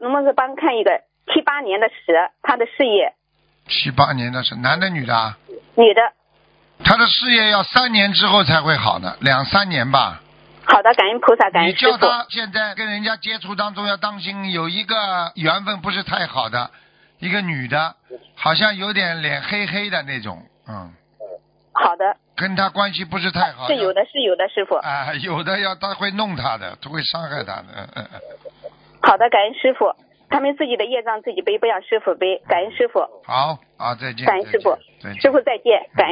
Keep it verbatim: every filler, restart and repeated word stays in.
能不能帮看一个七八年的蛇，他的事业？ 七八年的是男的女的啊？ 女的。 他的事业要三年之后才会好的，两三年吧。 好的，感恩菩萨，感恩师父。 你叫他现在跟人家接触当中要当心，有一个缘分不是太好的，一个女的，好像有点脸黑黑的那种，嗯。 好的。 跟他关系不是太好。 是有的，是有的，师傅。 啊、呃，有的要他会弄他的，他会伤害他的。嗯嗯。 好的，感恩师傅。他们自己的业障自己背，不让师傅背。感恩师傅。 好，好，再见。 感恩师傅。 再见。 师傅再见。感恩。